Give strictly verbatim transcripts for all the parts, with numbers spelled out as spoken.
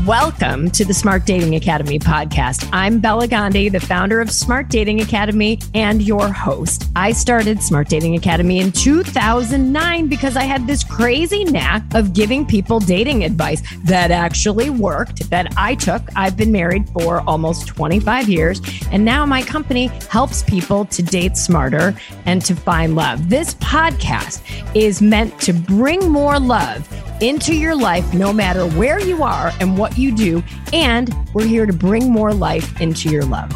Welcome to the Smart Dating Academy podcast. I'm Bella Gandhi, the founder of Smart Dating Academy and your host. I started Smart Dating Academy in two thousand nine because I had this crazy knack of giving people dating advice that actually worked, that I took. I've been married for almost twenty-five years, and now my company helps people to date smarter and to find love. This podcast is meant to bring more love into your life, no matter where you are and what you do. And we're here to bring more life into your love.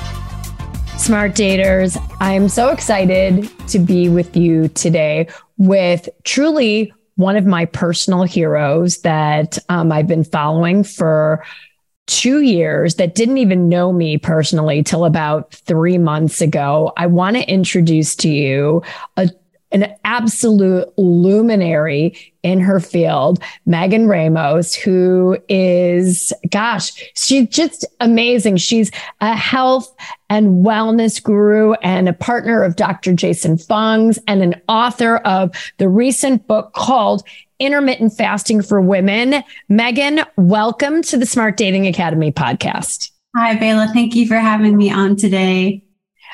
Smart daters, I'm so excited to be with you today with truly one of my personal heroes that um, I've been following for two years that didn't even know me personally till about three months ago. I want to introduce to you a an absolute luminary in her field, Megan Ramos, who is, gosh, she's just amazing. She's a health and wellness guru and a partner of Doctor Jason Fung's and an author of the recent book called Intermittent Fasting for Women. Megan, welcome to the Smart Dating Academy podcast. Hi, Bella. Thank you for having me on today.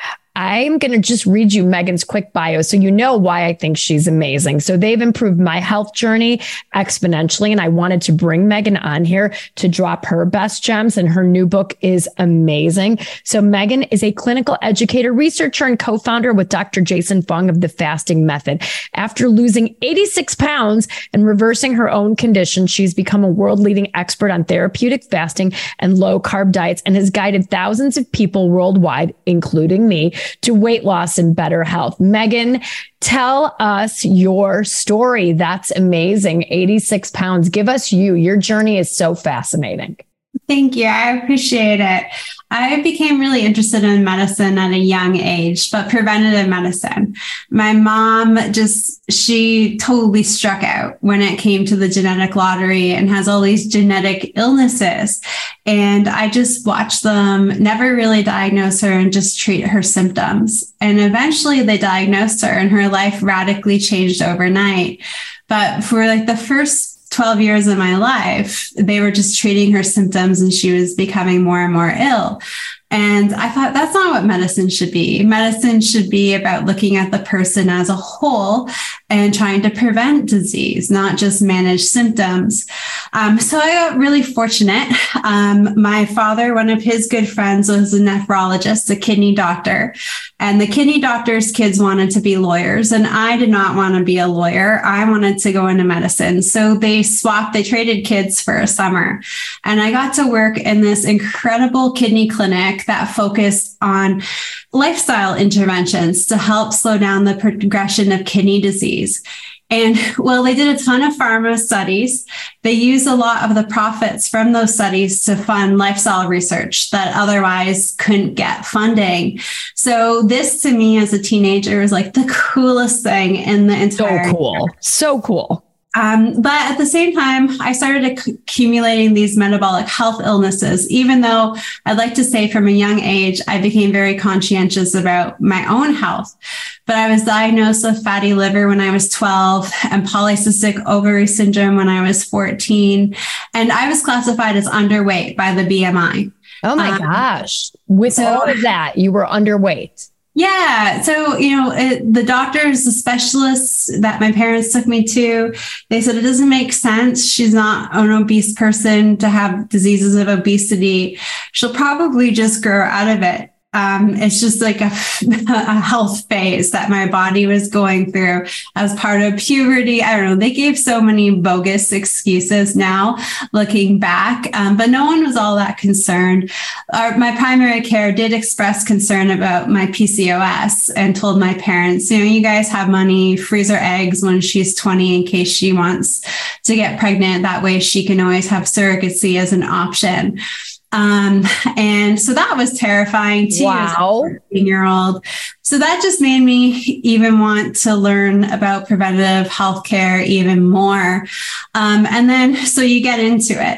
I'm going to just read you Megan's quick bio so you know why I think she's amazing. So they've improved my health journey exponentially, and I wanted to bring Megan on here to drop her best gems, and her new book is amazing. So Megan is a clinical educator, researcher, and co-founder with Doctor Jason Fung of the Fasting Method. After losing eighty-six pounds and reversing her own condition, she's become a world-leading expert on therapeutic fasting and low-carb diets and has guided thousands of people worldwide, including me, to weight loss and better health. Megan, tell us your story. That's amazing. eighty-six pounds. Give us you. Your journey is so fascinating. Thank you. I appreciate it. I became really interested in medicine at a young age, but preventative medicine. My mom just, she totally struck out when it came to the genetic lottery and has all these genetic illnesses. And I just watched them never really diagnose her and just treat her symptoms. And eventually they diagnosed her and her life radically changed overnight. But for like the first twelve years of my life, they were just treating her symptoms and she was becoming more and more ill. And I thought that's not what medicine should be. Medicine should be about looking at the person as a whole and trying to prevent disease, not just manage symptoms. Um, so I got really fortunate. Um, my father, one of his good friends, was a nephrologist, a kidney doctor, and the kidney doctor's kids wanted to be lawyers. And I did not want to be a lawyer. I wanted to go into medicine. So they swapped, they traded kids for a summer. And I got to work in this incredible kidney clinic that focused on lifestyle interventions to help slow down the progression of kidney disease. And well, they did a ton of pharma studies. They used a lot of the profits from those studies to fund lifestyle research that otherwise couldn't get funding. So this to me as a teenager was like the coolest thing in the entire So cool. Year. So cool. Um, but at the same time, I started acc- accumulating these metabolic health illnesses, even though I'd like to say from a young age, I became very conscientious about my own health. But I was diagnosed with fatty liver when I was twelve and polycystic ovary syndrome when I was fourteen. And I was classified as underweight by the B M I. Oh my um, gosh. With so, all of that, you were underweight. Yeah. So, you know, it, the doctors, the specialists that my parents took me to, they said it doesn't make sense. She's not an obese person to have diseases of obesity. She'll probably just grow out of it. Um, it's just like a, a health phase that my body was going through as part of puberty. I don't know. They gave so many bogus excuses now looking back, um, but no one was all that concerned. Our, my primary care did express concern about my P C O S and told my parents, you know, you guys have money, freeze her eggs when she's twenty in case she wants to get pregnant. That way she can always have surrogacy as an option. Um, and so that was terrifying too. Wow. As a fourteen year old. So that just made me even want to learn about preventative healthcare even more. Um, and then, so you get into it.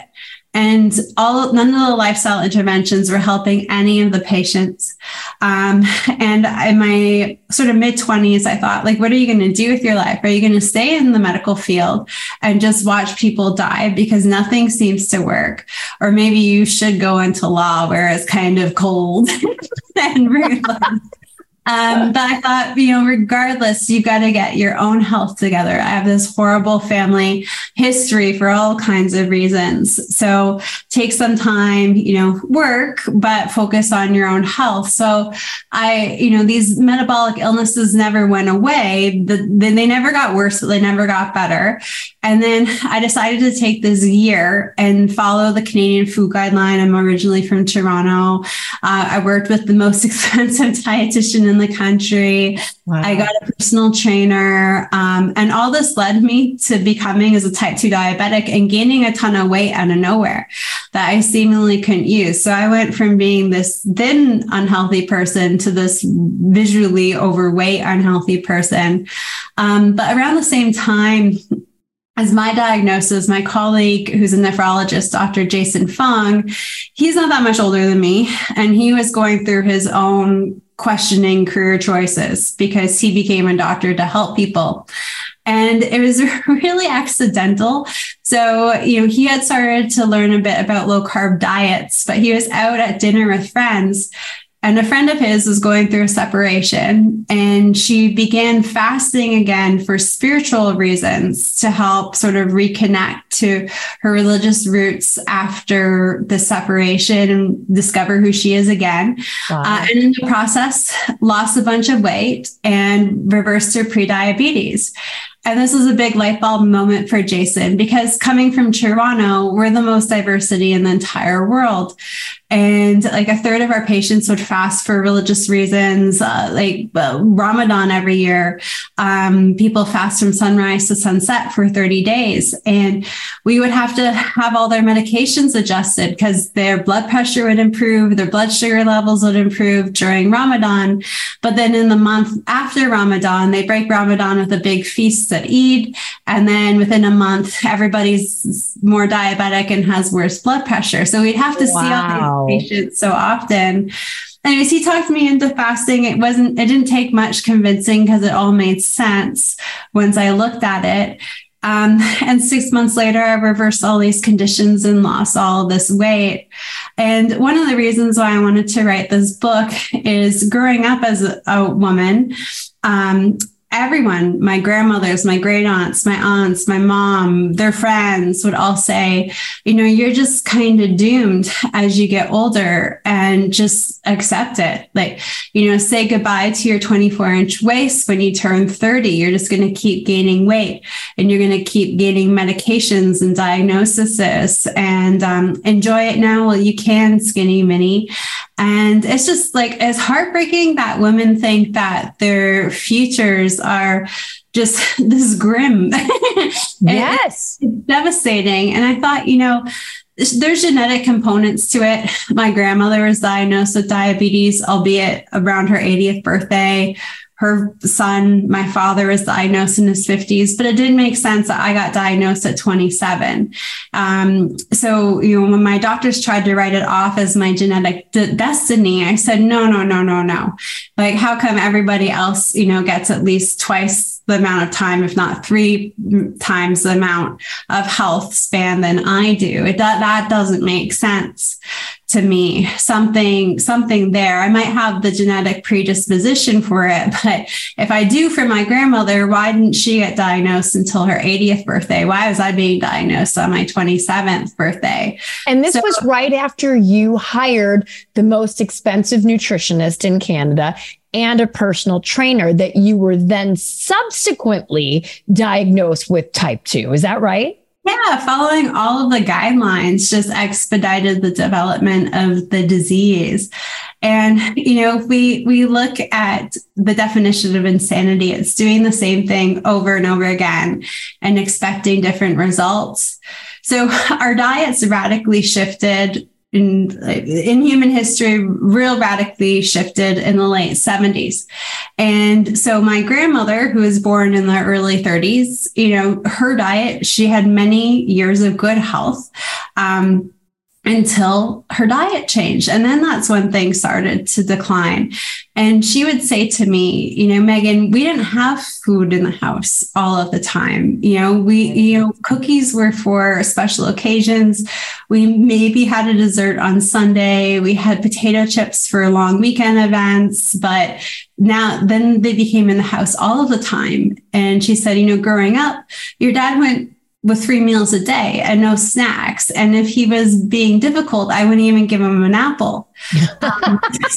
And all none of the lifestyle interventions were helping any of the patients. Um, and in my sort of mid twenties, I thought, like, what are you going to do with your life? Are you going to stay in the medical field and just watch people die because nothing seems to work? Or maybe you should go into law where it's kind of cold and ruthless. Um, but I thought, you know, regardless, you've got to get your own health together. I have this horrible family history for all kinds of reasons. So take some time, you know, work, but focus on your own health. So I, you know, these metabolic illnesses never went away. The, they never got worse, but they never got better. And then I decided to take this year and follow the Canadian Food Guideline. I'm originally from Toronto. Uh, I worked with the most expensive dietitian in the country. Wow. I got a personal trainer. Um, and all this led me to becoming as a type two diabetic and gaining a ton of weight out of nowhere that I seemingly couldn't use. So I went from being this thin, unhealthy person to this visually overweight, unhealthy person. Um, but around the same time, as my diagnosis, my colleague, who's a nephrologist, Doctor Jason Fung, he's not that much older than me. And he was going through his own questioning career choices because he became a doctor to help people. And it was really accidental. So, you know, he had started to learn a bit about low carb diets, but he was out at dinner with friends. And a friend of his was going through a separation, and she began fasting again for spiritual reasons to help sort of reconnect to her religious roots after the separation and discover who she is again. Wow. Uh, and in the process, lost a bunch of weight and reversed her prediabetes. And this was a big light bulb moment for Jason, because coming from Toronto, we're the most diversity in the entire world. And like a third of our patients would fast for religious reasons, uh, like uh, Ramadan every year. Um, people fast from sunrise to sunset for thirty days. And we would have to have all their medications adjusted because their blood pressure would improve, their blood sugar levels would improve during Ramadan. But then in the month after Ramadan, they break Ramadan with a big feast at Eid. And then within a month, everybody's more diabetic and has worse blood pressure. So we'd have to wow. see all these patients so often. Anyways, he talked me into fasting. It wasn't, it didn't take much convincing because it all made sense once I looked at it. Um, and six months later, I reversed all these conditions and lost all this weight. And one of the reasons why I wanted to write this book is growing up as a, a woman, um, everyone, my grandmothers, my great aunts, my aunts, my mom, their friends would all say, you know, you're just kind of doomed as you get older, and just accept it. Like, you know, say goodbye to your twenty-four inch waist when you turn thirty. You're just going to keep gaining weight, and you're going to keep gaining medications and diagnoses, and um, enjoy it now while you can, skinny mini. And it's just like, it's heartbreaking that women think that their futures are just this grim. Yes. It's devastating. And I thought, you know, there's genetic components to it. My grandmother was diagnosed with diabetes, albeit around her eightieth birthday. Her son, my father, was diagnosed in his fifties, but it didn't make sense that I got diagnosed at twenty-seven. Um, so, you know, when my doctors tried to write it off as my genetic d- destiny, I said, no, no, no, no, no. Like, how come everybody else, you know, gets at least twice the amount of time, if not three times the amount of health span than I do? It, that, that doesn't make sense to me. Something, something there. I might have the genetic predisposition for it, but if I do for my grandmother, why didn't she get diagnosed until her eightieth birthday? Why was I being diagnosed on my twenty-seventh birthday? And this so, was right after you hired the most expensive nutritionist in Canada and a personal trainer that you were then subsequently diagnosed with type two. Is that right? Yeah, following all of the guidelines just expedited the development of the disease. And, you know, if we, we look at the definition of insanity, it's doing the same thing over and over again and expecting different results. So our diets radically shifted in, in human history, real radically shifted in the late seventies. And so my grandmother, who was born in the early thirties, you know, her diet, she had many years of good health. Um, until her diet changed. And then that's when things started to decline. And she would say to me, you know, Megan, we didn't have food in the house all of the time. You know, we, you know, cookies were for special occasions. We maybe had a dessert on Sunday. We had potato chips for long weekend events, but now then they became in the house all of the time. And she said, you know, growing up, your dad went with three meals a day and no snacks. And if he was being difficult, I wouldn't even give him an apple. um,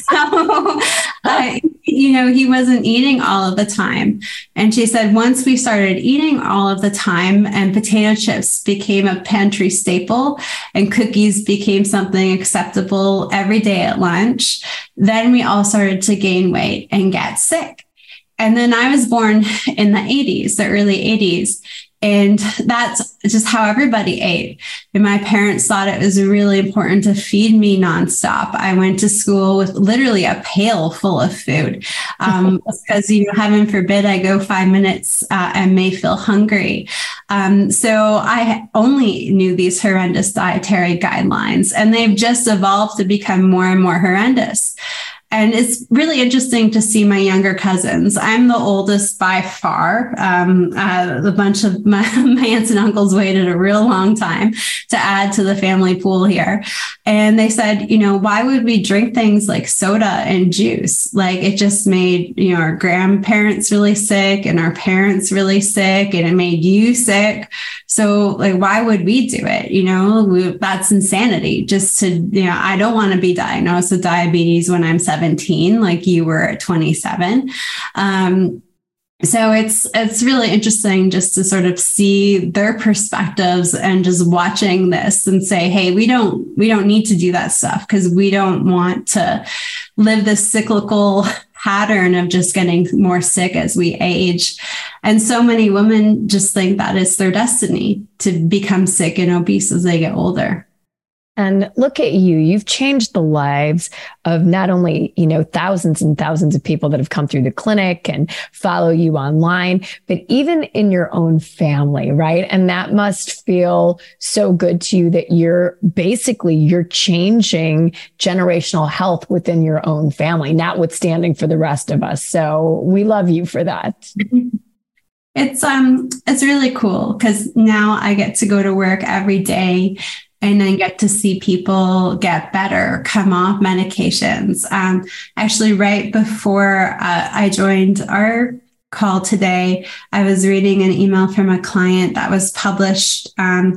so, uh, you know, he wasn't eating all of the time. And she said, once we started eating all of the time and potato chips became a pantry staple and cookies became something acceptable every day at lunch, then we all started to gain weight and get sick. And then I was born in the eighties, the early eighties. And that's just how everybody ate. And my parents thought it was really important to feed me nonstop. I went to school with literally a pail full of food um, because, you know, heaven forbid I go five minutes uh, and may feel hungry. Um, so I only knew these horrendous dietary guidelines, and they've just evolved to become more and more horrendous. And it's really interesting to see my younger cousins. I'm the oldest by far. Um, uh, a bunch of my, my aunts and uncles waited a real long time to add to the family pool here. And they said, you know, why would we drink things like soda and juice? Like it just made, you know, our grandparents really sick and our parents really sick, and it made you sick. So like, why would we do it? You know, we, that's insanity. Just to, you know, I don't want to be diagnosed with diabetes when I'm seventeen, like you were at twenty-seven. Um, so it's, it's really interesting just to sort of see their perspectives and just watching this and say, hey, we don't, we don't need to do that stuff because we don't want to live this cyclical pattern of just getting more sick as we age. And so many women just think that it's their destiny to become sick and obese as they get older. And look at you, you've changed the lives of not only, you know, thousands and thousands of people that have come through the clinic and follow you online, but even in your own family, right? And that must feel so good to you that you're basically, you're changing generational health within your own family, notwithstanding for the rest of us. So we love you for that. It's, um, it's really cool because now I get to go to work every day and I get to see people get better, come off medications. Um, actually, right before uh, I joined our call today, I was reading an email from a client that was published. Um,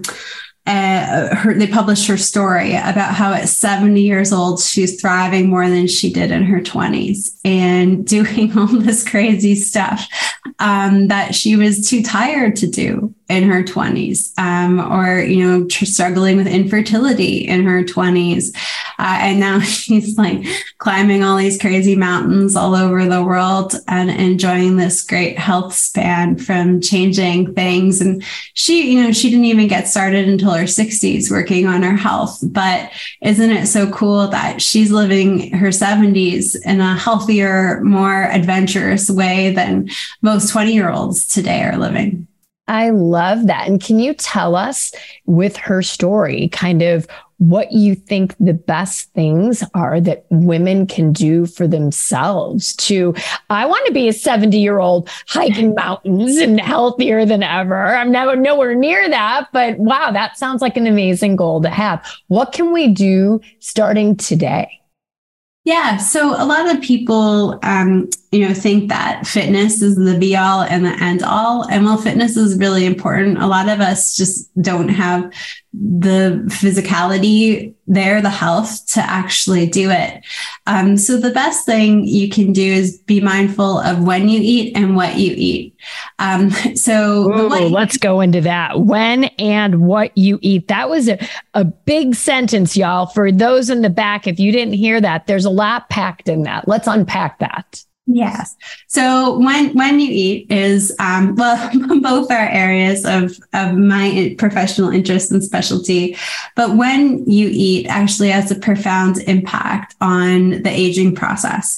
uh, her, they published her story about how at seventy years old, she's thriving more than she did in her twenties and doing all this crazy stuff um, that she was too tired to do in her twenties, um, or, you know, tr- struggling with infertility in her twenties. Uh, and now she's like climbing all these crazy mountains all over the world and enjoying this great health span from changing things. And she, you know, she didn't even get started until her sixties working on her health. But isn't it so cool that she's living her seventies in a healthier, more adventurous way than most twenty year olds today are living? I love that. And can you tell us with her story, kind of what you think the best things are that women can do for themselves to, I want to be a seventy year old hiking mountains and healthier than ever. I'm never nowhere near that, but wow, that sounds like an amazing goal to have. What can we do starting today? Yeah. So a lot of people, um, you know, think that fitness is the be all and the end all. And while fitness is really important, a lot of us just don't have the physicality there, the health to actually do it. Um, so the best thing you can do is be mindful of when you eat and what you eat. Um, so Ooh, what- let's go into that. When and what you eat. That was a, a big sentence, y'all. For those in the back, if you didn't hear that, there's a lot packed in that. Let's unpack that. Yes. So when when you eat is, um, well, both are areas of, of my professional interest and specialty. But when you eat actually has a profound impact on the aging process.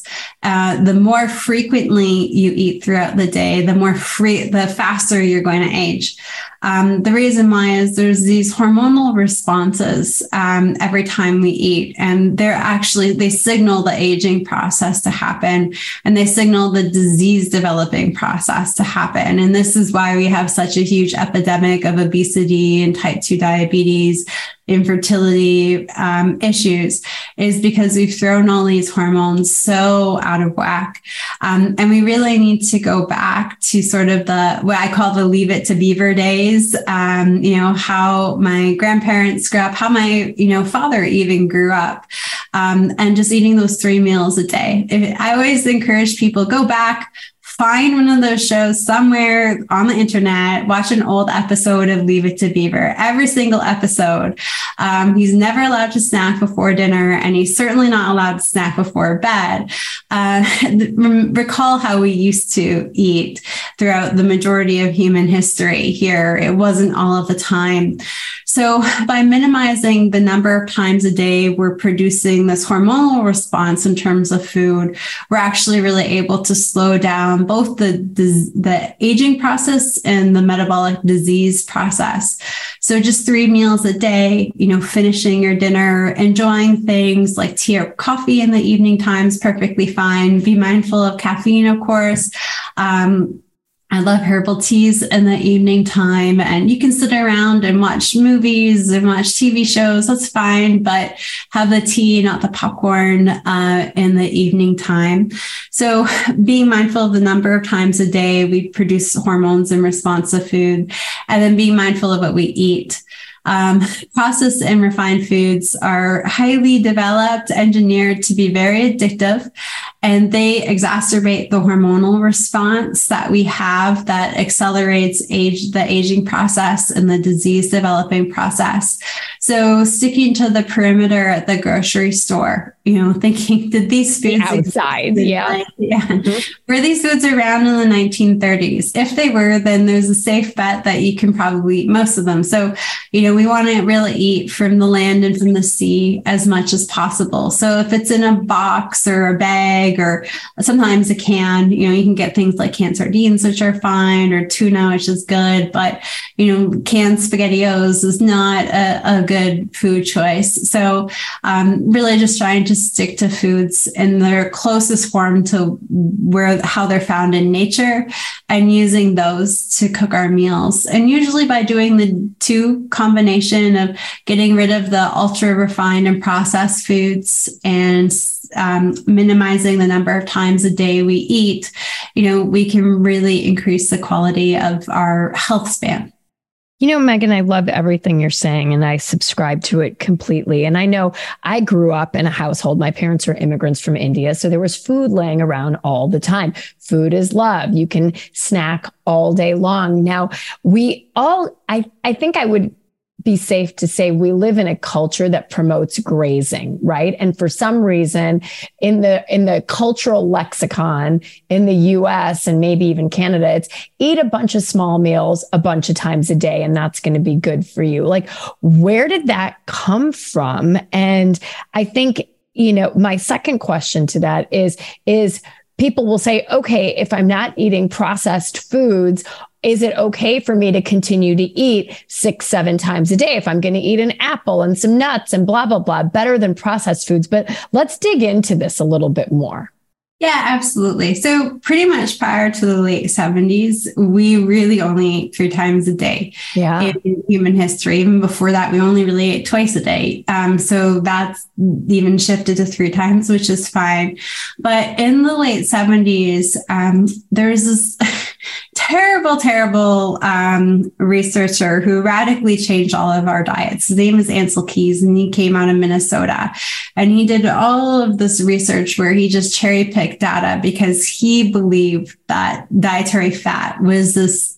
uh, the more frequently you eat throughout the day, the more free, the faster you're going to age. Um, the reason why is there's these hormonal responses um, every time we eat, and they're actually, they signal the aging process to happen, and they signal the disease developing process to happen. And this is why we have such a huge epidemic of obesity and type two diabetes, infertility um, issues, is because we've thrown all these hormones so out of whack. Um, and we really need to go back to sort of the, what I call the Leave It to Beaver days. Um, you know, how my grandparents grew up, how my, you know, father even grew up, um, and just eating those three meals a day. If, I always encourage people, go back, find one of those shows somewhere on the internet, watch an old episode of Leave It to Beaver, every single episode. Um, he's never allowed to snack before dinner, and he's certainly not allowed to snack before bed. Uh, recall how we used to eat throughout the majority of human history here. It wasn't all of the time. So by minimizing the number of times a day we're producing this hormonal response in terms of food, we're actually really able to slow down both the, the, the aging process and the metabolic disease process. So just three meals a day, you know, finishing your dinner, enjoying things like tea or coffee in the evening times, perfectly fine. Be mindful of caffeine, of course. Um, I love herbal teas in the evening time, and you can sit around and watch movies and watch T V shows. That's fine, but have the tea, not the popcorn, uh, in the evening time. So being mindful of the number of times a day we produce hormones in response to food, and then being mindful of what we eat. Um, processed and refined foods are highly developed, engineered to be very addictive, and they exacerbate the hormonal response that we have that accelerates age, the aging process and the disease developing process. So sticking to the perimeter at the grocery store, you know, thinking, did these foods outside? Yeah. yeah. Mm-hmm. Were these foods around in the nineteen thirties? If they were, then there's a safe bet that you can probably eat most of them. So, you know, we want to really eat from the land and from the sea as much as possible. So if it's in a box or a bag or sometimes a can, you know, you can get things like canned sardines, which are fine, or tuna, which is good. But, you know, canned SpaghettiOs is not a, a good food choice. So um, really just trying to stick to foods in their closest form to where, how they're found in nature, and using those to cook our meals. And usually by doing the two combination of getting rid of the ultra refined and processed foods and um, minimizing the number of times a day we eat, you know, we can really increase the quality of our health span. You know, Megan, I love everything you're saying, and I subscribe to it completely. And I know I grew up in a household. My parents were immigrants from India, so there was food laying around all the time. Food is love. You can snack all day long. Now, we all, I, I think I would be safe to say we live in a culture that promotes grazing, right? And for some reason, in the in the cultural lexicon in the U S and maybe even Canada, it's eat a bunch of small meals a bunch of times a day, and that's going to be good for you. Like, where did that come from? And I think, you know, my second question to that is, is people will say, okay, if I'm not eating processed foods, is it okay for me to continue to eat six, seven times a day if I'm going to eat an apple and some nuts and blah, blah, blah, better than processed foods? But let's dig into this a little bit more. Yeah, absolutely. So pretty much prior to the late seventies, we really only ate three times a day yeah. in human history. Even before that, we only really ate twice a day. Um, so that's even shifted to three times, which is fine. But in the late seventies, um, there's this terrible, terrible um, researcher who radically changed all of our diets. His name is Ancel Keys, and he came out of Minnesota. And he did all of this research where he just cherry picked data because he believed that dietary fat was this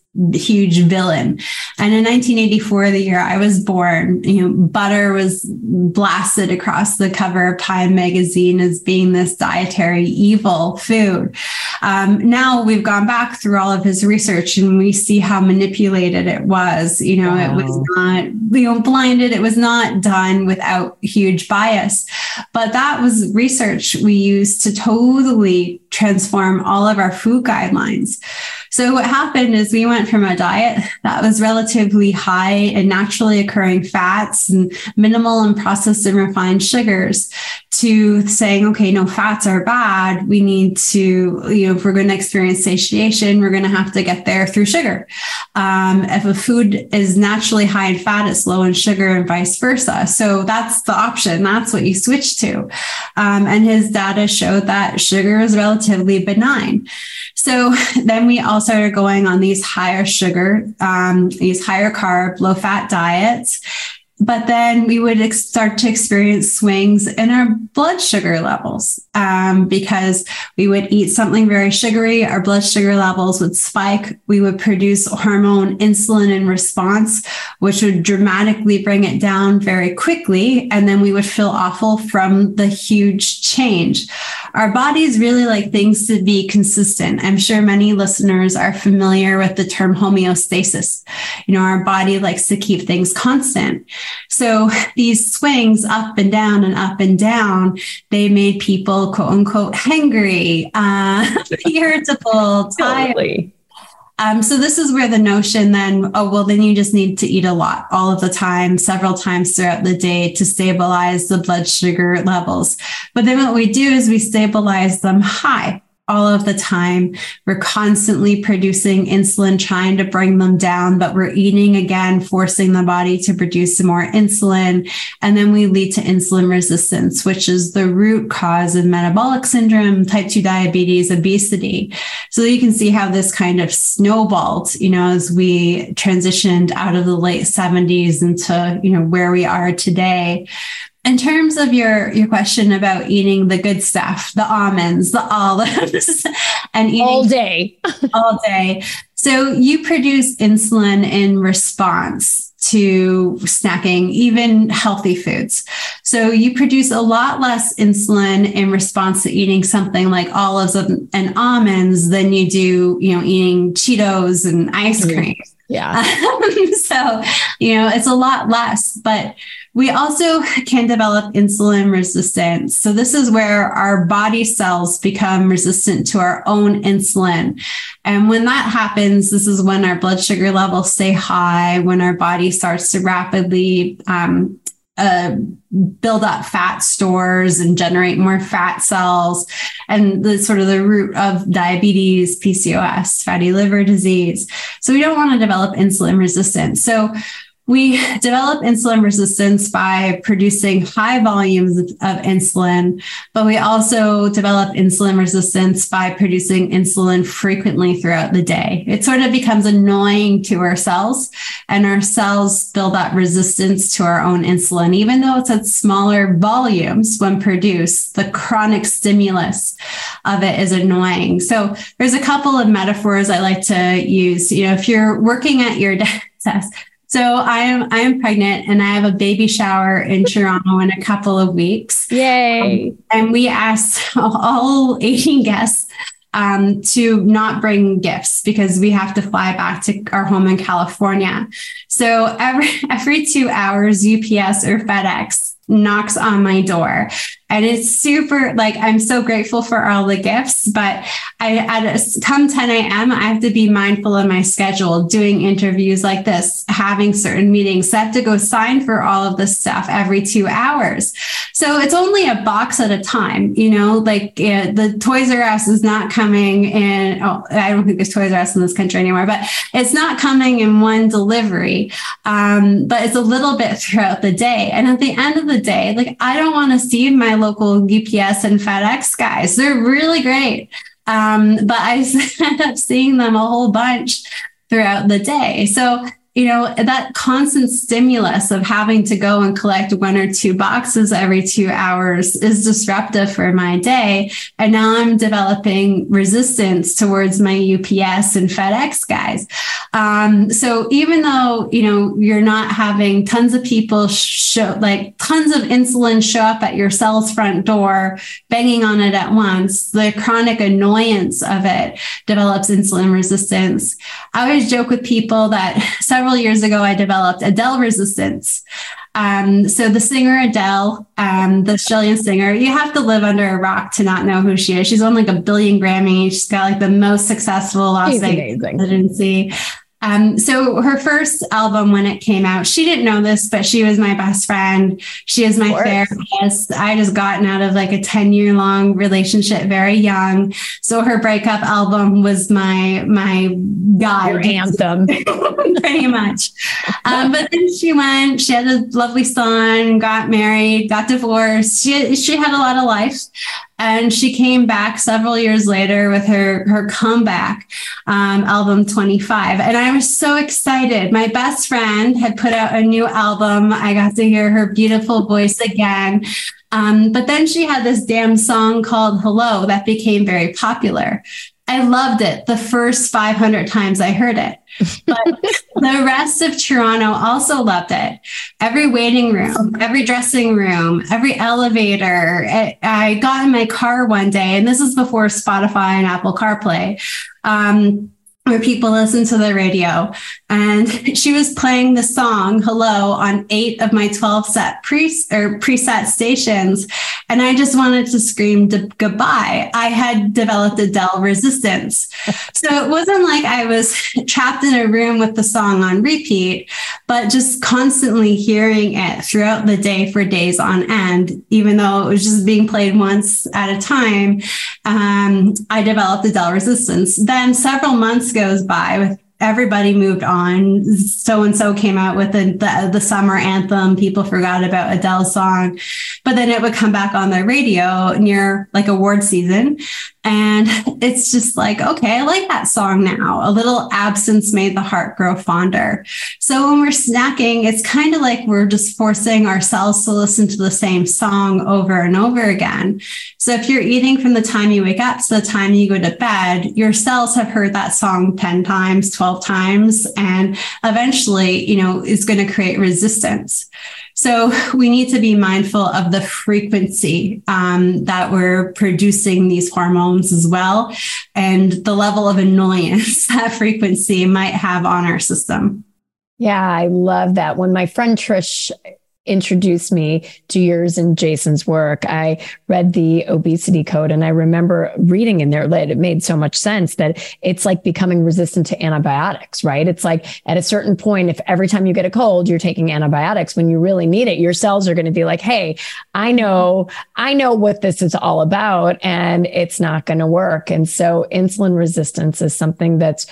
huge villain. And in nineteen eighty-four, the year I was born, you know, butter was blasted across the cover of Time magazine as being this dietary evil food. Um, now we've gone back through all of his research and we see how manipulated it was. You know, wow. It was not, you know, blinded. It was not done without huge bias. But that was research we used to totally transform all of our food guidelines. So what happened is we went from a diet that was relatively high in naturally occurring fats and minimal in processed and refined sugars to saying, okay, no, fats are bad. We need to, you know, if we're going to experience satiation, we're going to have to get there through sugar. Um, if a food is naturally high in fat, it's low in sugar and vice versa. So that's the option. That's what you switch to. Um, and his data showed that sugar is relatively benign. So then we all started going on these higher sugar, um, these higher carb, low fat diets. But then we would ex- start to experience swings in our blood sugar levels um, because we would eat something very sugary. Our blood sugar levels would spike. We would produce hormone insulin in response, which would dramatically bring it down very quickly. And then we would feel awful from the huge change. Our bodies really like things to be consistent. I'm sure many listeners are familiar with the term homeostasis. You know, our body likes to keep things constant. So these swings up and down and up and down, they made people, quote unquote, hangry, uh, irritable, tired. Totally. Um, so this is where the notion then, oh, well, then you just need to eat a lot all of the time, several times throughout the day to stabilize the blood sugar levels. But then what we do is we stabilize them high all of the time. We're constantly producing insulin, trying to bring them down, but we're eating again, forcing the body to produce more insulin. And then we lead to insulin resistance, which is the root cause of metabolic syndrome, type two diabetes, obesity. So you can see how this kind of snowballed, you know, as we transitioned out of the late seventies into, you know, where we are today. In terms of your, your question about eating the good stuff, the almonds, the olives, and eating all day, all day. So you produce insulin in response to snacking, even healthy foods. So you produce a lot less insulin in response to eating something like olives and almonds than you do, you know, eating Cheetos and ice cream. Yeah. Um, so, you know, it's a lot less, but we also can develop insulin resistance. So this is where our body cells become resistant to our own insulin. And when that happens, this is when our blood sugar levels stay high, when our body starts to rapidly um, uh, build up fat stores and generate more fat cells, and the sort of the root of diabetes, P C O S, fatty liver disease. So we don't want to develop insulin resistance. So we develop insulin resistance by producing high volumes of, of insulin, but we also develop insulin resistance by producing insulin frequently throughout the day. It sort of becomes annoying to our cells, and our cells build up resistance to our own insulin, even though it's at smaller volumes when produced. The chronic stimulus of it is annoying. So there's a couple of metaphors I like to use. You know, if you're working at your desk, So I am I am pregnant and I have a baby shower in Toronto in a couple of weeks. Yay. Um, and we asked all eighteen guests um, to not bring gifts because we have to fly back to our home in California. So every every two hours, U P S or FedEx knocks on my door. And it's super, like, I'm so grateful for all the gifts, but I, at a, come ten a.m., I have to be mindful of my schedule, doing interviews like this, having certain meetings. So I have to go sign for all of this stuff every two hours. So it's only a box at a time, you know, like uh, the Toys R Us is not coming in. Oh, I don't think there's Toys R Us in this country anymore, but it's not coming in one delivery. Um, but it's a little bit throughout the day. And at the end of the day, like, I don't want to see my local U P S and FedEx guys. They're really great. Um, but I end up seeing them a whole bunch throughout the day. So you know, that constant stimulus of having to go and collect one or two boxes every two hours is disruptive for my day. And now I'm developing resistance towards my U P S and FedEx guys. Um, so even though, you know, you're not having tons of people show, like tons of insulin show up at your cell's front door, banging on it at once, the chronic annoyance of it develops insulin resistance. I always joke with people that several years ago, I developed Adele resistance. Um, so the singer Adele, um, the Australian singer, you have to live under a rock to not know who she is. She's won like a billion Grammys. She's got like the most successful Las Vegas residency. Um, so her first album, when it came out, she didn't know this, but she was my best friend. She is my therapist. I just gotten out of like a ten year long relationship very young. So her breakup album was my, my guide. Your anthem. Pretty much. Um, but then she went, she had a lovely son, got married, got divorced. She, she had a lot of life. And she came back several years later with her, her comeback um, album twenty-five. And I was so excited. My best friend had put out a new album. I got to hear her beautiful voice again. Um, but then she had this damn song called Hello that became very popular. I loved it the first five hundred times I heard it. But the rest of Toronto also loved it. Every waiting room, every dressing room, every elevator. I, I got in my car one day, and this is before Spotify and Apple CarPlay, um, where people listen to the radio. And she was playing the song Hello on eight of my twelve set pre or preset stations. And I just wanted to scream d- goodbye. I had developed Adele resistance. So it wasn't like I was trapped in a room with the song on repeat, but just constantly hearing it throughout the day for days on end, even though it was just being played once at a time. Um, I developed Adele resistance. Then several months goes by with everybody moved on. So-and-so came out with the, the, the summer anthem. People forgot about Adele's song, but then it would come back on the radio near like award season. And it's just like, okay, I like that song now. A little absence made the heart grow fonder. So when we're snacking, it's kind of like we're just forcing ourselves to listen to the same song over and over again. So if you're eating from the time you wake up to the time you go to bed, your cells have heard that song ten times, twelve times, and eventually, you know, it's going to create resistance. So we need to be mindful of the frequency um, that we're producing these hormones as well, and the level of annoyance that frequency might have on our system. Yeah, I love that. When my friend Trish introduced me to yours and Jason's work, I read the obesity code, and I remember reading in there that it made so much sense that it's like becoming resistant to antibiotics, right? It's like at a certain point, if every time you get a cold, you're taking antibiotics when you really need it, your cells are going to be like, hey, I know, I know what this is all about, and it's not going to work. And so insulin resistance is something that's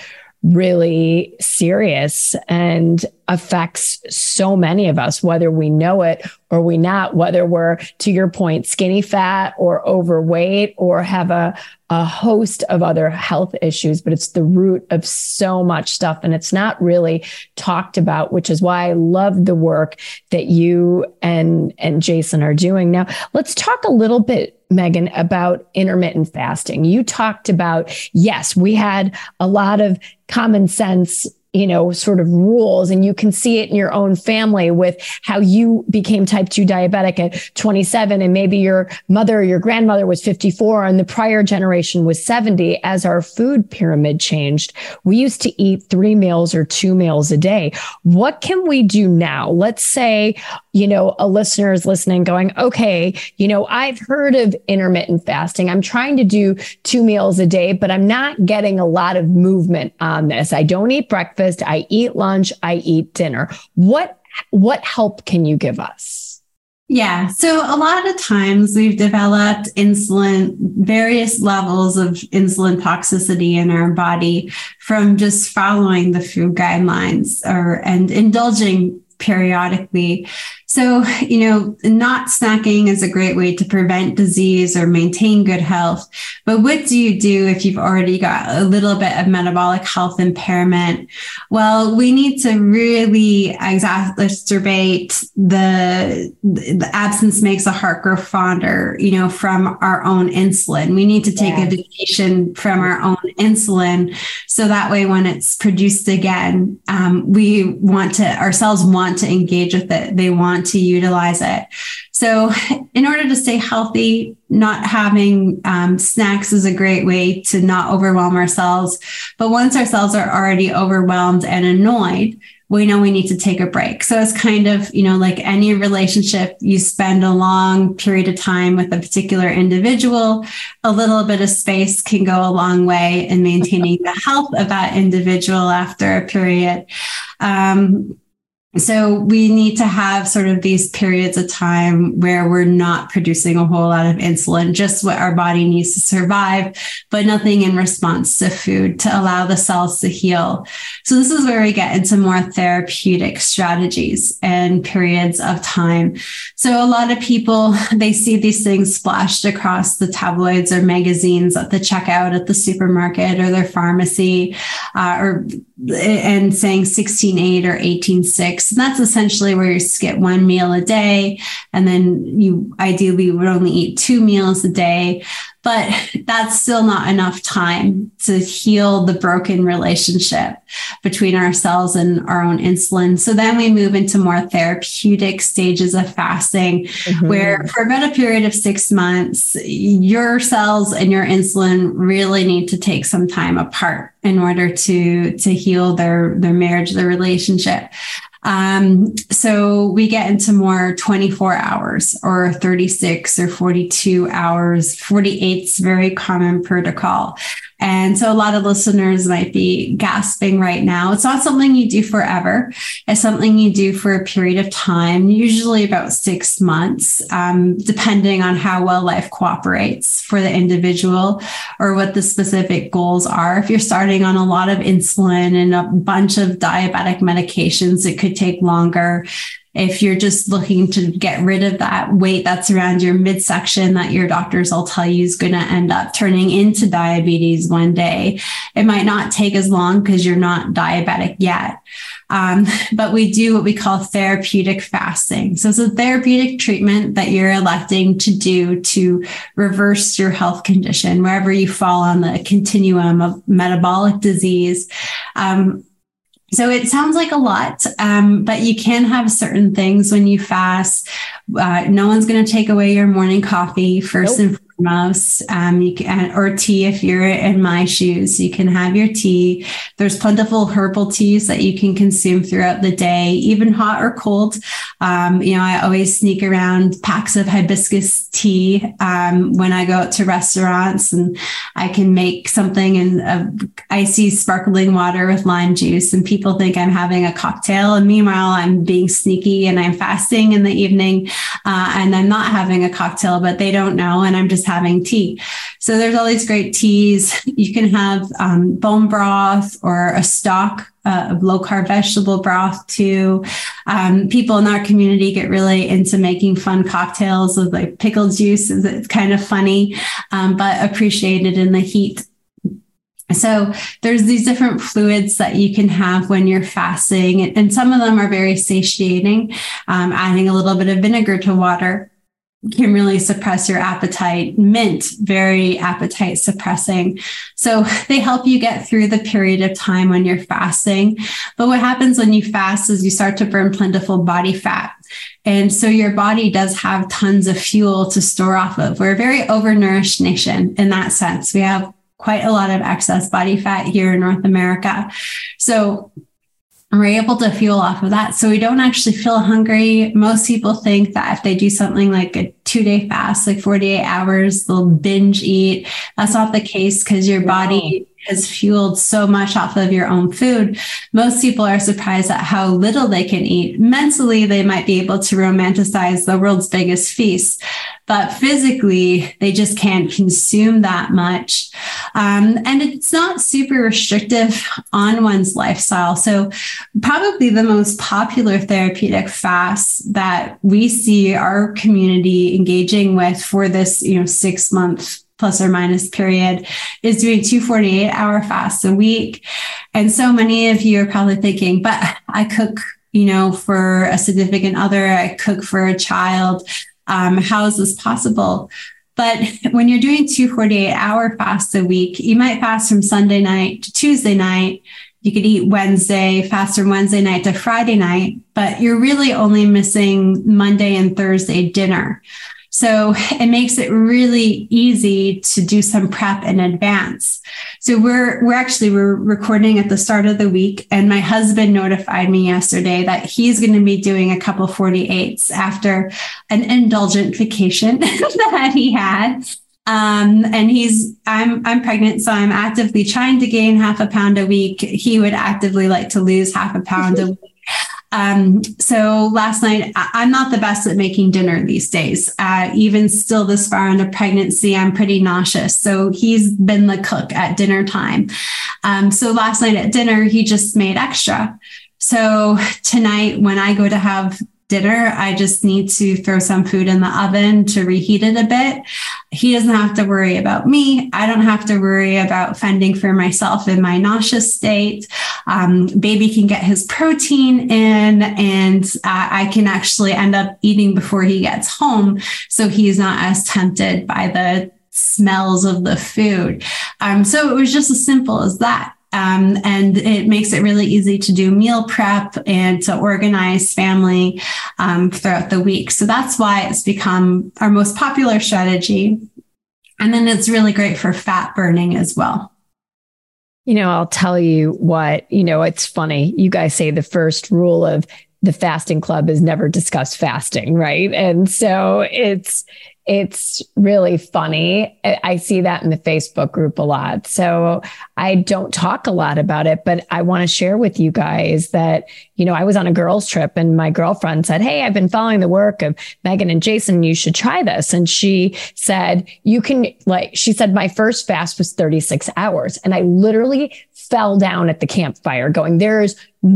really serious and affects so many of us, whether we know it or we not, whether we're, to your point, skinny fat or overweight or have a, a host of other health issues, but it's the root of so much stuff. And it's not really talked about, which is why I love the work that you and, and Jason are doing. Now, let's talk a little bit, Megan, about intermittent fasting. You talked about, yes, we had a lot of common sense, you know, sort of rules, and you can see it in your own family with how you became type two diabetic at twenty-seven, and maybe your mother or your grandmother was fifty-four and the prior generation was seventy. As our food pyramid changed, we used to eat three meals or two meals a day. What can we do now? Let's say, you know, a listener is listening going, okay, you know, I've heard of intermittent fasting. I'm trying to do two meals a day, but I'm not getting a lot of movement on this. I don't eat breakfast. I eat lunch. I eat dinner. What, what help can you give us? Yeah. So a lot of times we've developed insulin, various levels of insulin toxicity in our body from just following the food guidelines or and indulging periodically. So, you know, not snacking is a great way to prevent disease or maintain good health. But what do you do if you've already got a little bit of metabolic health impairment? Well, we need to really exacerbate the, the absence makes the heart grow fonder, you know, from our own insulin. We need to take yeah. a vacation from our own insulin. So that way, when it's produced again, um, we want to, our cells want to engage with it. They want to utilize it. So in order to stay healthy, not having um, snacks is a great way to not overwhelm our cells. But once our cells are already overwhelmed and annoyed, we know we need to take a break. So it's kind of, you know, like any relationship, you spend a long period of time with a particular individual, a little bit of space can go a long way in maintaining the health of that individual after a period. Um, So we need to have sort of these periods of time where we're not producing a whole lot of insulin, just what our body needs to survive, but nothing in response to food to allow the cells to heal. So this is where we get into more therapeutic strategies and periods of time. So a lot of people, they see these things splashed across the tabloids or magazines at the checkout at the supermarket or their pharmacy, uh, or and saying sixteen eight or eighteen six. And that's essentially where you skip one meal a day. And then you ideally would only eat two meals a day. But that's still not enough time to heal the broken relationship between our cells and our own insulin. So then we move into more therapeutic stages of fasting, mm-hmm. where for about a period of six months, your cells and your insulin really need to take some time apart in order to, to heal their, their marriage, their relationship. Um, so we get into more twenty-four hours or thirty-six or forty-two hours. forty-eight is very common protocol. And so a lot of listeners might be gasping right now. It's not something you do forever. It's something you do for a period of time, usually about six months, um, depending on how well life cooperates for the individual or what the specific goals are. If you're starting on a lot of insulin and a bunch of diabetic medications, it could take longer. If you're just looking to get rid of that weight that's around your midsection that your doctors will tell you is going to end up turning into diabetes one day, it might not take as long because you're not diabetic yet. Um, but we do what we call therapeutic fasting. So it's a therapeutic treatment that you're electing to do to reverse your health condition, wherever you fall on the continuum of metabolic disease. Um, So it sounds like a lot, um, but you can have certain things when you fast. Uh, no one's going to take away your morning coffee first nope. and foremost. Um, you can, or tea if you're in my shoes. You can have your tea. There's plentiful herbal teas that you can consume throughout the day, even hot or cold. Um, you know, I always sneak around packs of hibiscus tea um, when I go out to restaurants, and I can make something in a icy sparkling water with lime juice, and people think I'm having a cocktail. And meanwhile, I'm being sneaky and I'm fasting in the evening uh, and I'm not having a cocktail, but they don't know. And I'm just having tea. So there's all these great teas. You can have um, bone broth or a stock uh, of low carb vegetable broth too. Um, people in our community get really into making fun cocktails with like pickle juice. It's kind of funny, um, but appreciated in the heat. So there's these different fluids that you can have when you're fasting, and some of them are very satiating. Um, adding a little bit of vinegar to water can really suppress your appetite. Mint, very appetite suppressing. So they help you get through the period of time when you're fasting. But what happens when you fast is you start to burn plentiful body fat. And so your body does have tons of fuel to store off of. We're a very overnourished nation in that sense. We have quite a lot of excess body fat here in North America. So we're able to fuel off of that. So we don't actually feel hungry. Most people think that if they do something like a two-day fast, like forty-eight hours, they'll binge eat. That's not the case, because your body has fueled so much off of your own food, most people are surprised at how little they can eat. Mentally, they might be able to romanticize the world's biggest feast, but physically, they just can't consume that much. Um, and it's not super restrictive on one's lifestyle. So probably the most popular therapeutic fast that we see our community engaging with for this, you know, six month plus or minus period is doing two forty-eight hour fasts a week. And so many of you are probably thinking, but I cook, you know, for a significant other, I cook for a child. Um, how is this possible? But when you're doing two forty-eight hour fasts a week, you might fast from Sunday night to Tuesday night. You could eat Wednesday, fast from Wednesday night to Friday night, but you're really only missing Monday and Thursday dinner. So it makes it really easy to do some prep in advance. So we're we're actually we're recording at the start of the week, and my husband notified me yesterday that he's going to be doing a couple forty-eights after an indulgent vacation that he had. Um, and he's, I'm, I'm pregnant, so I'm actively trying to gain half a pound a week. He would actively like to lose half a pound a week. Um, so last night, I'm not the best at making dinner these days. Uh, even still this far into pregnancy, I'm pretty nauseous. So he's been the cook at dinner time. Um, so last night at dinner, he just made extra. So tonight, when I go to have dinner, I just need to throw some food in the oven to reheat it a bit. He doesn't have to worry about me. I don't have to worry about fending for myself in my nauseous state. Um, baby can get his protein in, and uh, I can actually end up eating before he gets home, so he's not as tempted by the smells of the food. Um, so it was just as simple as that. Um, and it makes it really easy to do meal prep and to organize family um, throughout the week. So that's why it's become our most popular strategy. And then it's really great for fat burning as well. You know, I'll tell you what, you know, it's funny. You guys say the first rule of the fasting club is never discuss fasting, right? And so it's, It's really funny. I see that in the Facebook group a lot. So I don't talk a lot about it, but I want to share with you guys that, you know, I was on a girls trip and my girlfriend said, "Hey, I've been following the work of Megan and Jason. You should try this." And she said, you can like, she said, my first fast was thirty-six hours. And I literally fell down at the campfire going, there's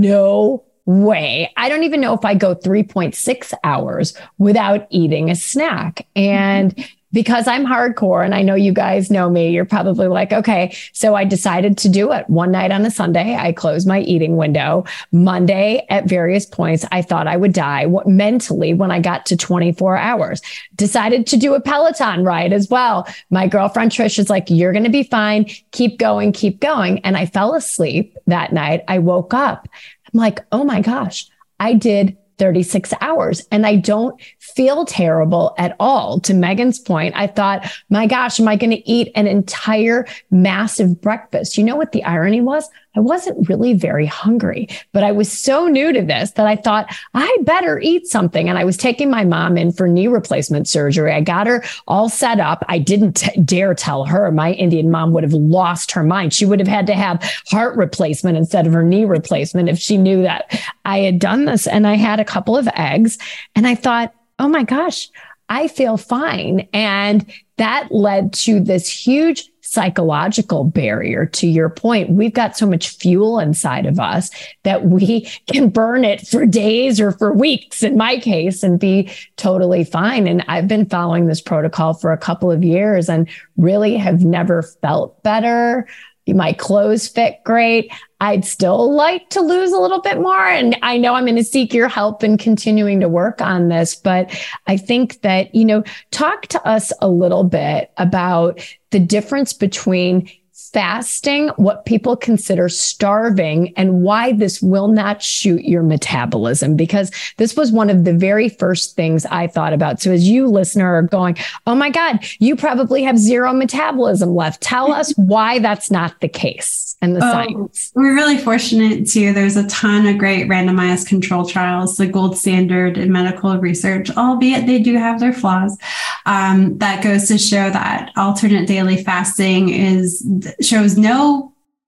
no way. I don't even know if I go three point six hours without eating a snack. And because I'm hardcore and I know you guys know me, you're probably like, okay, so I decided to do it one night on a Sunday. I closed my eating window. Monday at various points, I thought I would die mentally when I got to twenty-four hours. Decided to do a Peloton ride as well. My girlfriend Trish is like, you're going to be fine. Keep going, keep going. And I fell asleep that night. I woke up. I'm like, oh my gosh, I did thirty-six hours and I don't feel terrible at all. To Megan's point, I thought, my gosh, am I going to eat an entire massive breakfast? You know what the irony was? I wasn't really very hungry, but I was so new to this that I thought I better eat something. And I was taking my mom in for knee replacement surgery. I got her all set up. I didn't t- dare tell her. My Indian mom would have lost her mind. She would have had to have heart replacement instead of her knee replacement if she knew that I had done this. And I had a couple of eggs and I thought, oh my gosh, I feel fine. And that led to this huge psychological barrier. To your point, we've got so much fuel inside of us that we can burn it for days or for weeks in my case and be totally fine. And I've been following this protocol for a couple of years and really have never felt better. My clothes fit great. I'd still like to lose a little bit more. And I know I'm going to seek your help in continuing to work on this. But I think that, you know, talk to us a little bit about the difference between fasting, what people consider starving, and why this will not shoot your metabolism, because this was one of the very first things I thought about. So as you listener are going, oh my God, you probably have zero metabolism left. Tell us why that's not the case and the oh, science. We're really fortunate too. There's a ton of great randomized control trials, the gold standard in medical research, albeit they do have their flaws. Um, that goes to show that alternate daily fasting is shows no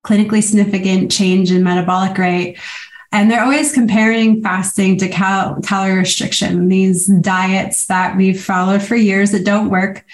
clinically significant change in metabolic rate. And they're always comparing fasting to cal- calorie restriction, these diets that we've followed for years that don't work,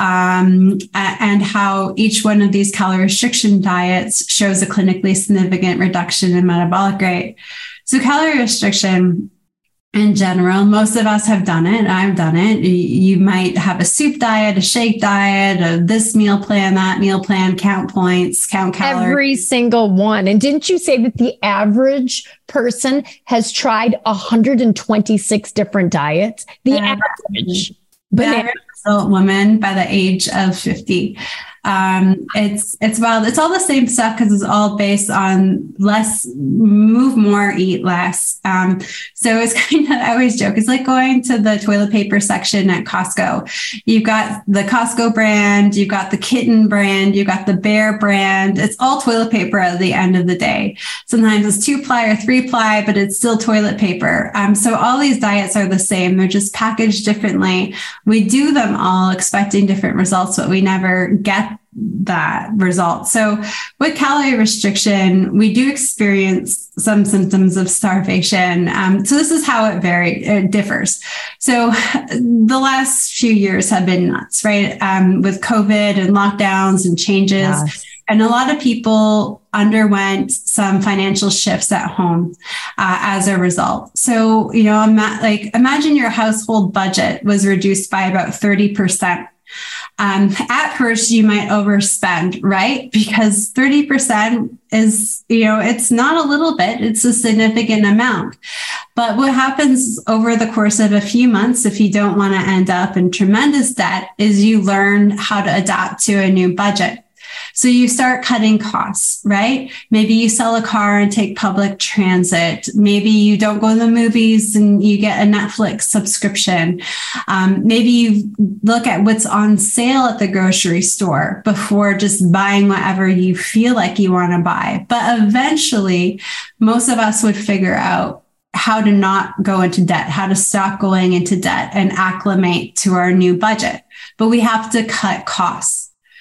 um, and how each one of these calorie restriction diets shows a clinically significant reduction in metabolic rate. So calorie restriction, in general, most of us have done it. I've done it. You might have a soup diet, a shake diet, a this meal plan, that meal plan, count points, count calories. Every single one. And didn't you say that the average person has tried one hundred twenty-six different diets? The uh, average. The average adult woman by the age of fifty. Um, it's, it's wild. It's all the same stuff because it's all based on less, move more, eat less. Um, so it's kind of, I always joke, it's like going to the toilet paper section at Costco. You've got the Costco brand, you've got the kitten brand, you've got the bear brand. It's all toilet paper at the end of the day. Sometimes it's two ply or three ply, but it's still toilet paper. Um, so all these diets are the same. They're just packaged differently. We do them all expecting different results, but we never get that result. So with calorie restriction, we do experience some symptoms of starvation. Um, so this is how it varies, it differs. So the last few years have been nuts, right? Um, with COVID and lockdowns and changes. Yes. And a lot of people underwent some financial shifts at home uh, as a result. So, you know, ima- like imagine your household budget was reduced by about thirty percent. Um, at first, you might overspend, right? Because thirty percent is, you know, it's not a little bit, it's a significant amount. But what happens over the course of a few months, if you don't want to end up in tremendous debt, is you learn how to adapt to a new budget. So you start cutting costs, right? Maybe you sell a car and take public transit. Maybe you don't go to the movies and you get a Netflix subscription. Um, maybe you look at what's on sale at the grocery store before just buying whatever you feel like you want to buy. But eventually, most of us would figure out how to not go into debt, how to stop going into debt and acclimate to our new budget. But we have to cut costs.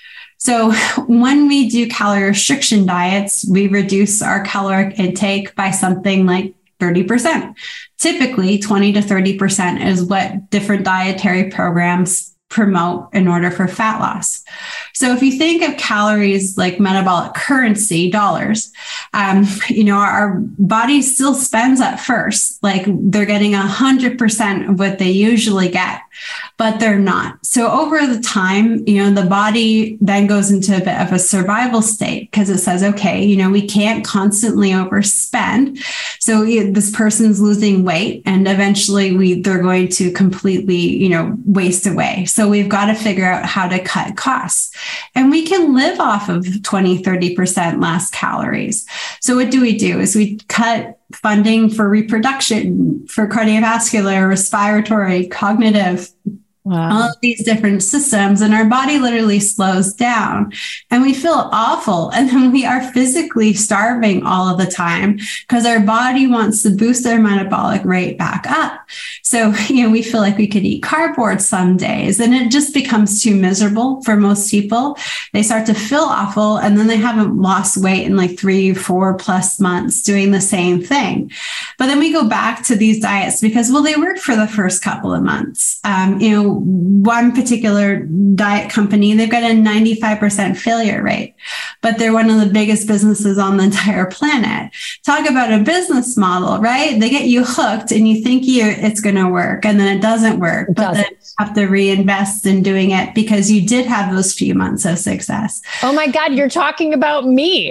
So when we do calorie restriction diets, we reduce our caloric intake by something like thirty percent. Typically, twenty to thirty percent is what different dietary programs promote in order for fat loss. So if you think of calories like metabolic currency, dollars, um, you know, our, our body still spends at first, like they're getting one hundred percent of what they usually get, but they're not. So over the time, you know, the body then goes into a bit of a survival state because it says, okay, you know, we can't constantly overspend. So you know, this person's losing weight and eventually we they're going to completely, you know, waste away. So we've got to figure out how to cut costs. And we can live off of twenty, thirty percent less calories. So what do we do is we cut funding for reproduction, for cardiovascular, respiratory, cognitive, wow. all of these different systems. And our body literally slows down and we feel awful. And then we are physically starving all of the time because our body wants to boost our metabolic rate back up. So, you know, we feel like we could eat cardboard some days and it just becomes too miserable for most people. They start to feel awful and then they haven't lost weight in like three, four plus months doing the same thing. But then we go back to these diets because, well, they work for the first couple of months. Um, you know, one particular diet company, they've got a ninety-five percent failure rate, but they're one of the biggest businesses on the entire planet. Talk about a business model, right? They get you hooked and you think you it's going to work and then it doesn't work, it but doesn't. Then you have to reinvest in doing it because you did have those few months of success. Oh my God, you're talking about me.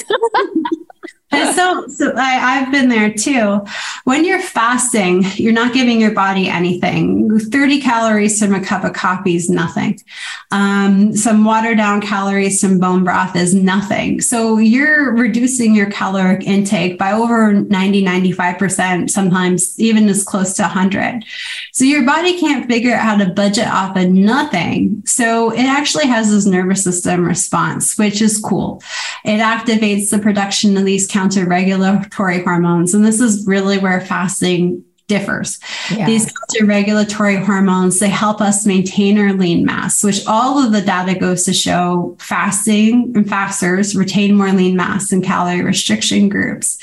So, so I, I've been there too. When you're fasting, you're not giving your body anything. thirty calories from a cup of coffee is nothing. Um, some watered down calories from bone broth is nothing. So you're reducing your caloric intake by over ninety, ninety-five percent, sometimes even as close to one hundred. So your body can't figure out how to budget off of nothing. So it actually has this nervous system response, which is cool. It activates the production of these counter-regulatory hormones. And this is really where fasting differs. Yeah. These regulatory hormones, they help us maintain our lean mass, which all of the data goes to show fasting and fasters retain more lean mass in calorie restriction groups.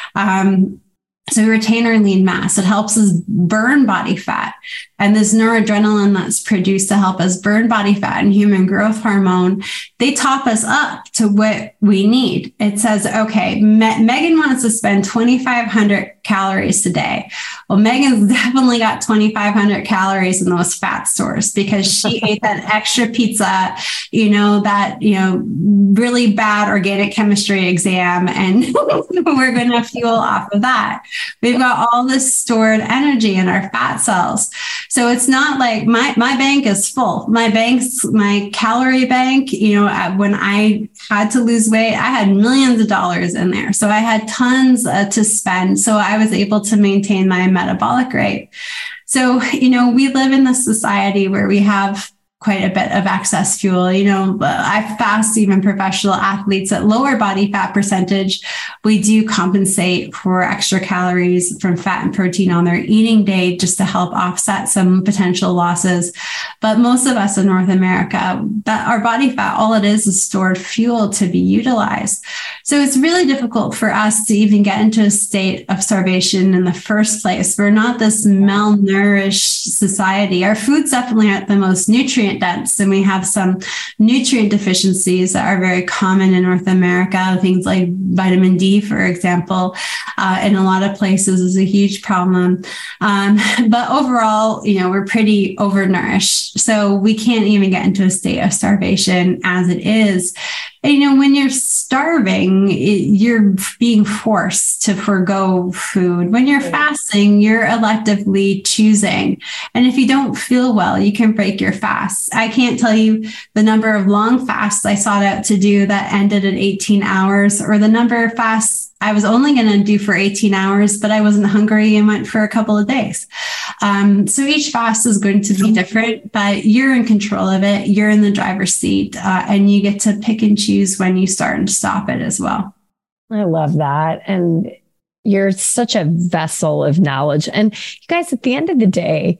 Um, So we retain our lean mass. It helps us burn body fat. And this noradrenaline that's produced to help us burn body fat and human growth hormone, they top us up to what we need. It says, okay, Me- Megan wants to spend twenty-five hundred calories today. Well, Megan's definitely got twenty-five hundred calories in those fat stores because she ate that extra pizza, you know, that, you know, really bad organic chemistry exam. And we're going to fuel off of that. We've got all this stored energy in our fat cells. So it's not like my, my bank is full. My bank's, my calorie bank, you know, when I had to lose weight, I had millions of dollars in there. So I had tons uh, to spend. So I was able to maintain my metabolic rate. So, you know, we live in this society where we have quite a bit of excess fuel. You know, I fast even professional athletes at lower body fat percentage. We do compensate for extra calories from fat and protein on their eating day just to help offset some potential losses. But most of us in North America, that our body fat, all it is is stored fuel to be utilized. So it's really difficult for us to even get into a state of starvation in the first place. We're not this malnourished society. Our foods definitely aren't the most nutrient dense, and we have some nutrient deficiencies that are very common in North America. Things like vitamin D, for example, uh, in a lot of places is a huge problem. Um, but overall, you know, we're pretty overnourished, so we can't even get into a state of starvation as it is. And, you know, when you're starving, it, you're being forced to forgo food. When you're fasting, you're electively choosing. And if you don't feel well, you can break your fast. I can't tell you the number of long fasts I sought out to do that ended at eighteen hours, or the number of fasts I was only going to do for eighteen hours, but I wasn't hungry and went for a couple of days. Um, so each fast is going to be different, but you're in control of it. You're in the driver's seat, uh, and you get to pick and choose when you start and stop it as well. I love that. And you're such a vessel of knowledge. And you guys, at the end of the day,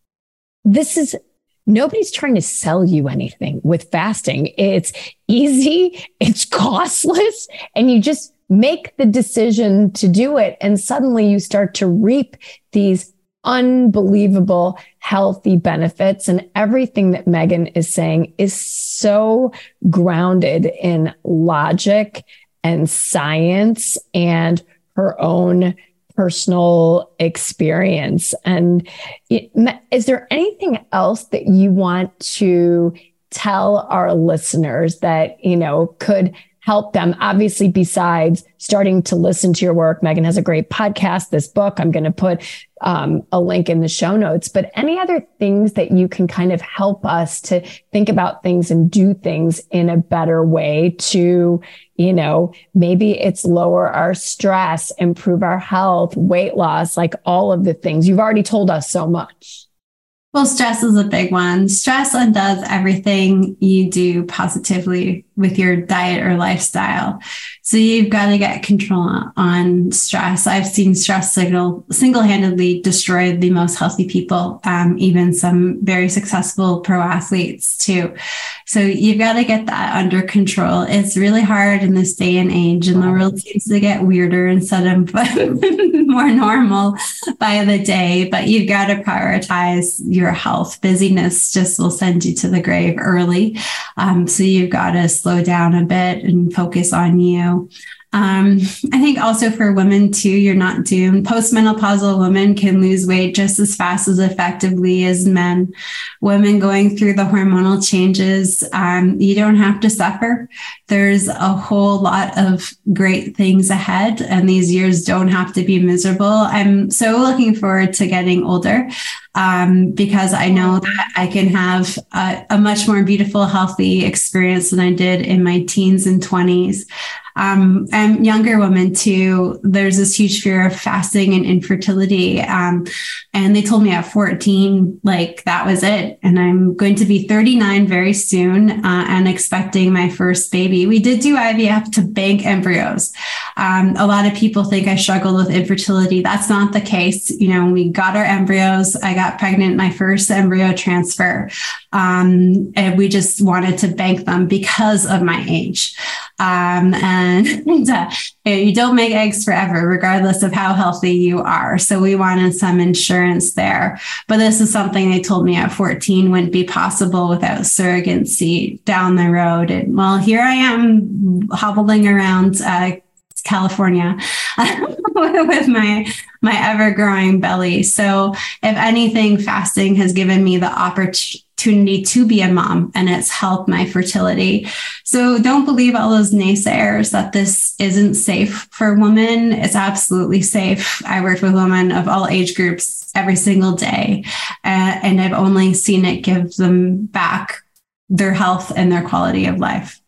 this is, nobody's trying to sell you anything with fasting. It's easy, it's costless, and you just make the decision to do it. And suddenly you start to reap these unbelievable healthy benefits. And everything that Megan is saying is so grounded in logic and science and her own personal experience. And it, is there anything else that you want to tell our listeners that, you know, could help them? Obviously, besides starting to listen to your work, Megan has a great podcast, this book. I'm going to put um, a link in the show notes, but any other things that you can kind of help us to think about things and do things in a better way to, you know, maybe it's lower our stress, improve our health, weight loss, like all of the things. You've already told us so much. Well, stress is a big one. Stress undoes everything you do positively with your diet or lifestyle. So you've got to get control on stress. I've seen stress signal single-handedly destroy the most healthy people, um, even some very successful pro athletes too. So you've got to get that under control. It's really hard in this day and age, and the world seems to get weirder instead of more normal by the day. But you've got to prioritize your health. Busyness just will send you to the grave early. Um, so you've got to slow down a bit and focus on you. Um, I think also for women too, you're not doomed. Postmenopausal women can lose weight just as fast as effectively as men. Women going through the hormonal changes, um, you don't have to suffer. There's a whole lot of great things ahead, and these years don't have to be miserable. I'm so looking forward to getting older, um, because I know that I can have a, a much more beautiful, healthy experience than I did in my teens and twenties. Um, and younger women too, there's this huge fear of fasting and infertility. Um, and they told me at fourteen, like that was it. And I'm going to be thirty-nine very soon uh, and expecting my first baby. We did do I V F to bank embryos. Um, a lot of people think I struggled with infertility. That's not the case. You know, we got our embryos. I got pregnant, my first embryo transfer. Um, and we just wanted to bank them because of my age. Um, and uh, you don't make eggs forever, regardless of how healthy you are. So we wanted some insurance there. But this is something they told me at fourteen wouldn't be possible without surrogacy down the road. And well, here I am hobbling around uh, California with my my ever-growing belly. So if anything, fasting has given me the opportunity to be a mom, and it's helped my fertility. So don't believe all those naysayers that this isn't safe for women. It's absolutely safe. I work with women of all age groups every single day, uh, and I've only seen it give them back their health and their quality of life.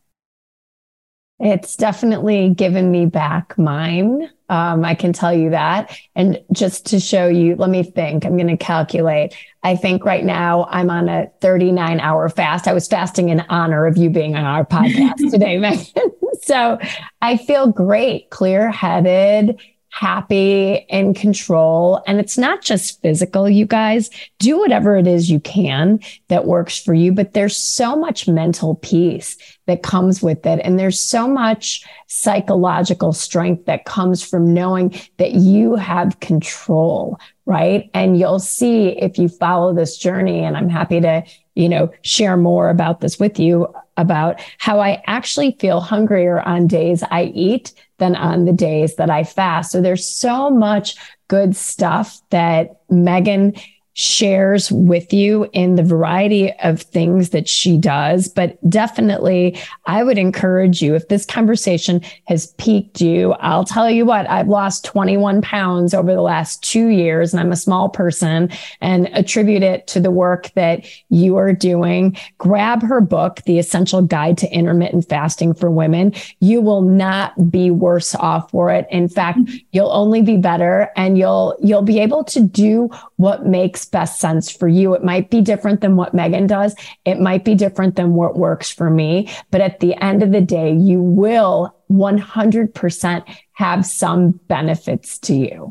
It's definitely given me back mine. Um, I can tell you that. And just to show you, let me think, I'm going to calculate. I think right now I'm on a thirty-nine hour fast. I was fasting in honor of you being on our podcast today, Megan. So I feel great, clear-headed, happy, in control. And it's not just physical, you guys. Do whatever it is you can that works for you. But there's so much mental peace that comes with it. And there's so much psychological strength that comes from knowing that you have control, right? And you'll see if you follow this journey, and I'm happy to, you know, share more about this with you, about how I actually feel hungrier on days I eat than on the days that I fast. So there's so much good stuff that Megan shares with you in the variety of things that she does. But definitely, I would encourage you, if this conversation has piqued you, I'll tell you what, I've lost twenty-one pounds over the last two years, and I'm a small person, and attribute it to the work that you are doing. Grab her book, The Essential Guide to Intermittent Fasting for Women. You will not be worse off for it. In fact, you'll only be better, and you'll, you'll be able to do what makes best sense for you. It might be different than what Megan does. It might be different than what works for me. But at the end of the day, you will one hundred percent have some benefits to you.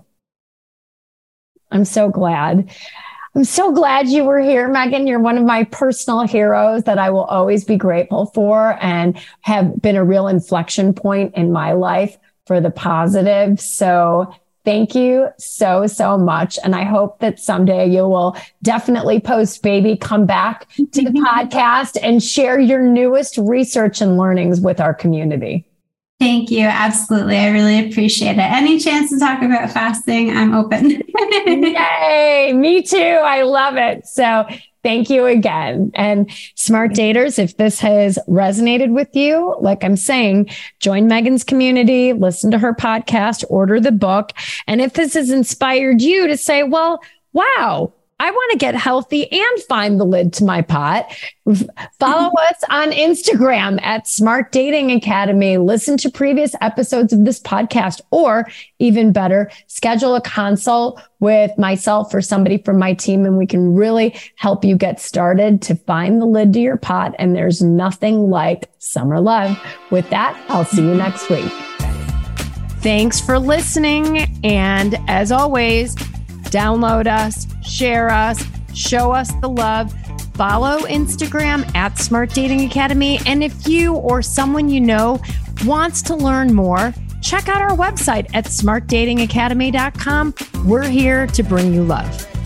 I'm so glad. I'm so glad you were here, Megan. You're one of my personal heroes that I will always be grateful for, and have been a real inflection point in my life for the positive. So thank you so, so much. And I hope that someday you will definitely post baby, come back to the podcast and share your newest research and learnings with our community. Thank you. Absolutely. I really appreciate it. Any chance to talk about fasting, I'm open. Yay. Me too. I love it. So thank you again. And smart daters, if this has resonated with you, like I'm saying, join Megan's community, listen to her podcast, order the book. And if this has inspired you to say, well, wow, I want to get healthy and find the lid to my pot, follow us on Instagram at Smart Dating Academy. Listen to previous episodes of this podcast, or even better, schedule a consult with myself or somebody from my team, and we can really help you get started to find the lid to your pot. And there's nothing like summer love. With that, I'll see you next week. Thanks for listening. And as always, download us, share us, show us the love. Follow Instagram at Smart Dating Academy. And if you or someone you know wants to learn more, check out our website at smart dating academy dot com. We're here to bring you love.